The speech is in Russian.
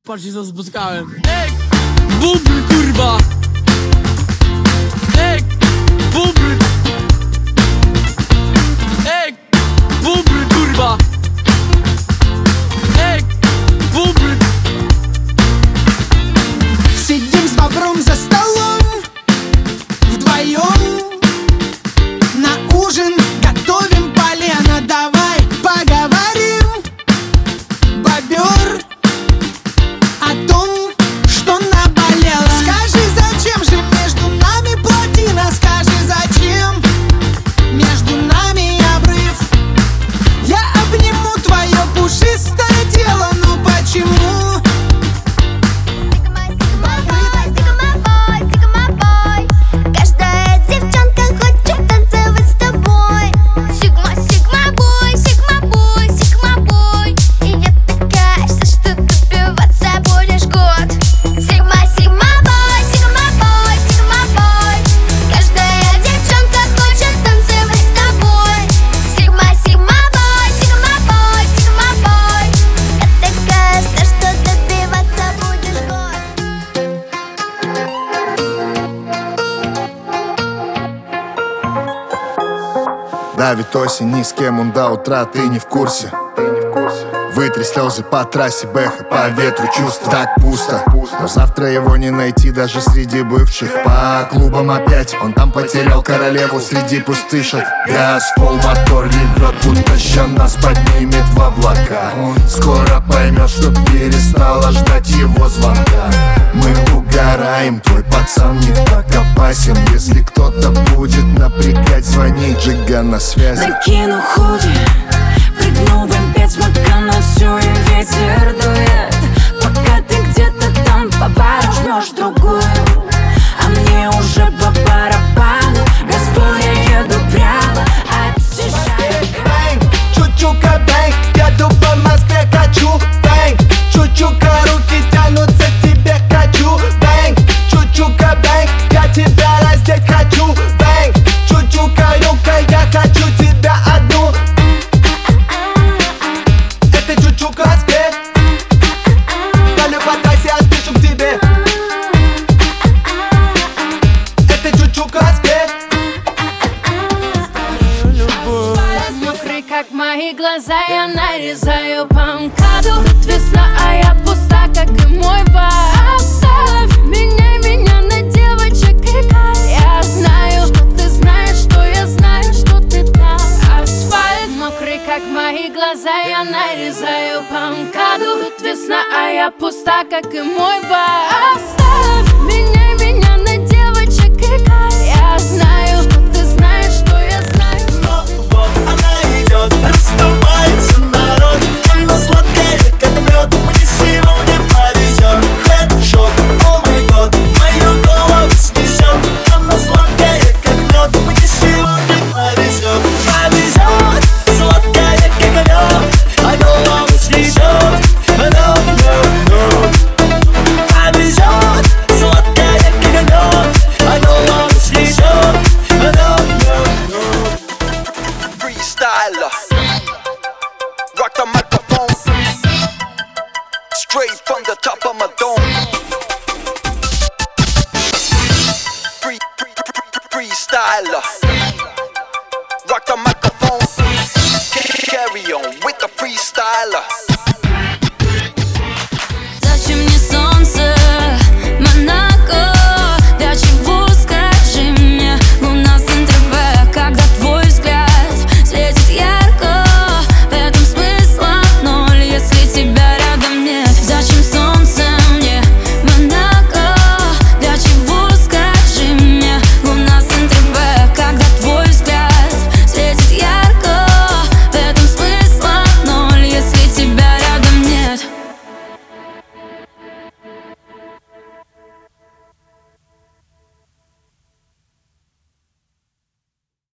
Patrzcie co spotkałem. Ej! Bubr kurwa! Ej! Bubr! Ej! Bubr kurwa! Ej! Bubr! Сидим с бобром за столом вдвоем, на ужин готовим полено. Давай поговорим, бобер, о том, что наболело. Скажи, зачем же между нами плотина? Скажи, зачем между нами обрыв? Я обниму твое пушистое тело, но почему? Давит осень, ни с кем он до утра, ты не в курсе. Вытри слезы по трассе, бэха, по ветру чувства. Так пусто, но завтра его не найти даже среди бывших. По клубам опять, он там потерял королеву среди пустышек. Газ, пол, мотор ревет, будто ща нас поднимет в облака. Он скоро поймет, что перестала ждать его звонка. Мы угораем, твой пацан не так опасен. Если кто-то будет напрягать, звони, Джига на связи. Накину худи, прыгну в М5 смока на всю, и ветер дует. Пока ты где-то там по бару жмешь другую, а мне уже по барабану. Газпол, я еду прямо, очищаю. Бэнг, чучука, бэнг, еду по Москве, качу. Бэнг, чучука, руки тянутся к тебе, хочу. Бэнг, чучука, бэнг, я тебя раздеть хочу. Бэнг, чучука, рука, я хочу тебя одну. Это чучука, спей. Далее по трассе я спешу к тебе. Это чучука, спей. Мокрый, как мои глаза, я нарезаю по МКАДу. Тут весна, а я пуста, как и мой бар. Оставь меня на девочек играй. Я знаю, что ты знаешь, что я знаю, что ты там. Асфальт мокрый, как мои глаза, я нарезаю по МКАДу. Тут весна, а я пуста, как и мой бар. Оставь меня на девочек играй. Я знаю, что ты знаешь, что я знаю. Но вот она идет, расступается народ. Она сладкая, как мед, мне сегодня повезет. Хедшот, о май год, мою голову снесет. Она сладкая, как мед, мне сегодня повезет. Повезет, сладкая, как мед, а голову снесет. Повезет, сладкая, как мед, а голову снесет. Freestyler, rock the microphone, straight from the top of my dome. Freestyler, rock the microphone.